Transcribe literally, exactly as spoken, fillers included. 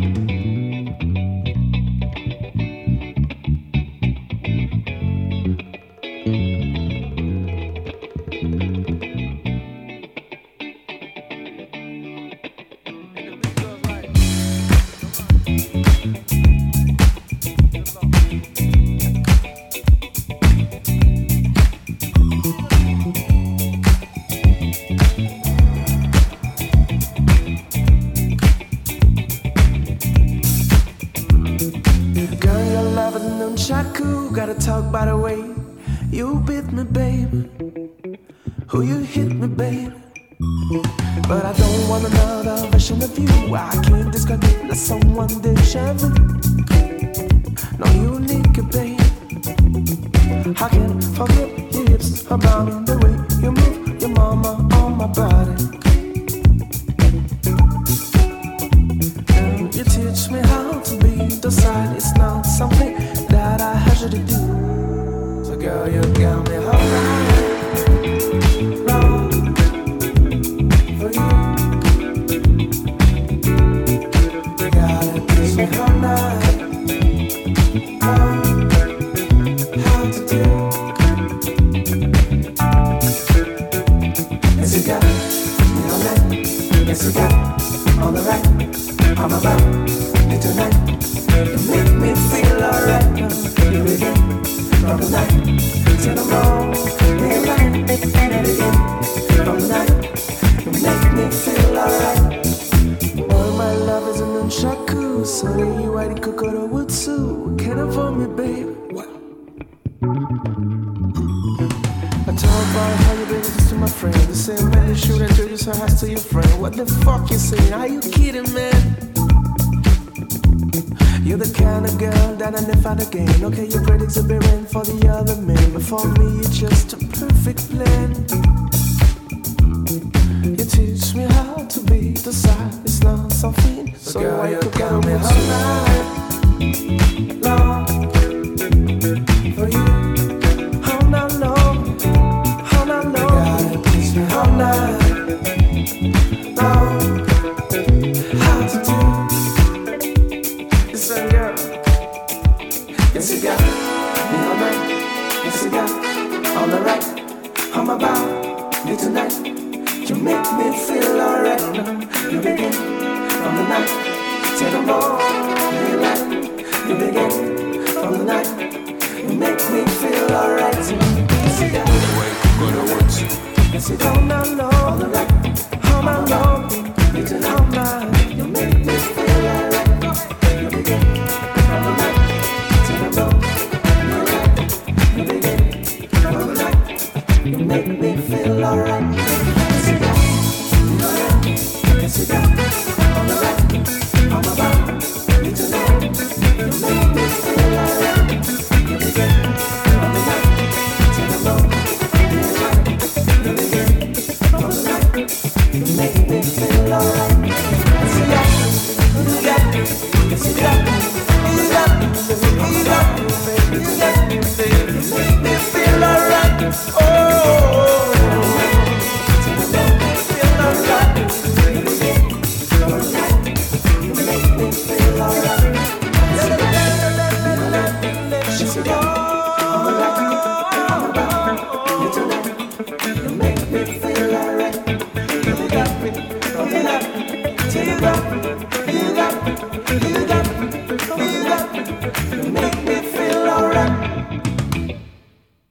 Gotta talk by the way you beat me, baby. Who you hit me, baby. But I don't want another version of you. I can't disconnect like someone deja vu. No unique, baby. I can't forget your hips about the way you move your mama on my body. And you teach me how to be docile. It's not something that I had you to do. So girl, you got me alright. Wrong for you. You gotta teach me all night. Oh, how to do. Yes, you got me all night. Yes, you got all the right. I'm about you tonight. You make me feel alright now. You begin from the night till the morning light. And again from the night, you make me feel alright. All my love is a nunchaku, so you white kokoro wutsu. Can I for me, baby? What? I talk about how you bring this to my friend. The same man you shoot and introduce her house to your friend. What the fuck you saying? Are you kidding, man? You're the kind of girl that I never find again. Okay, your critics are bearing for the other men, but for me you're just a perfect plan. You teach me how to be docile. It's not something so girl, I could get me all night long for you. All night long, all night long. You gotta teach me all night long how to do. Listen, girl. Yes, you got me all night. Yes, you got all the right. I'm about you tonight. You make me feel alright now. You begin from the night till the morning light. You begin from the night. You make me feel alright. Yes, you got yes, you don't know all the right. All my love, you tonight. All night. You make me feel alright. You begin from the night till the morning light. You begin from the night. You make me feel alright. Yes, you got alright. Yes, you got all the right. I'm about you tonight. You make me feel alright. You begin from the night till the morning light. You begin from the night. You make me feel alright. Yes, you got, you got, yes, you got, you got, you got, you got me, baby. You make me feel alright. Oh, feel alright. You begin from the night. You make me feel alright. Yes, you got all the right. I'm about you tonight. You make me feel alright. You got me from the night till you got, you got, you